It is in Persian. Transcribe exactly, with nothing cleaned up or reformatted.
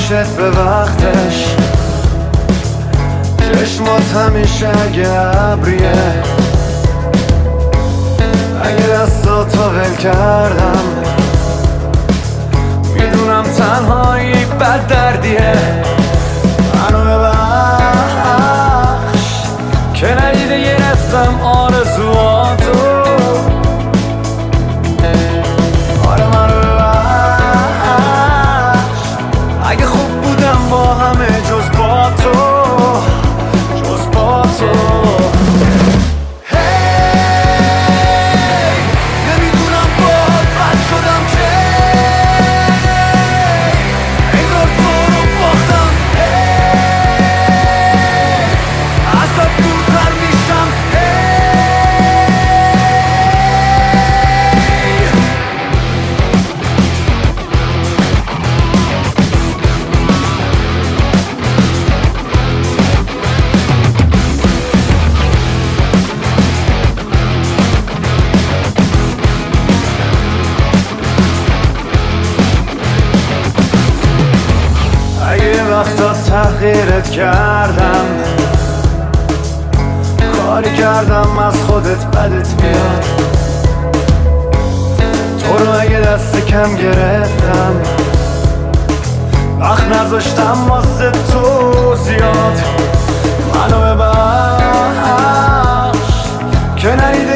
پیشت به وقتش، چشمات همیشه اگه ابریه، اگه دستاتو ول کردم میدونم تنهایی بد دردیه. منو ببخش که ندیده گرفتم آرزواتو، آره منو ببخش اگه خوب بودم با همه جز با تو، جز با تو. وقتا تحقیرت کردم، کاری کردم از خودت بدت میاد، تو رو اگه دست کم گرفتم وقت نذاشتم واسه تو زیاد. منو ببخش که نرید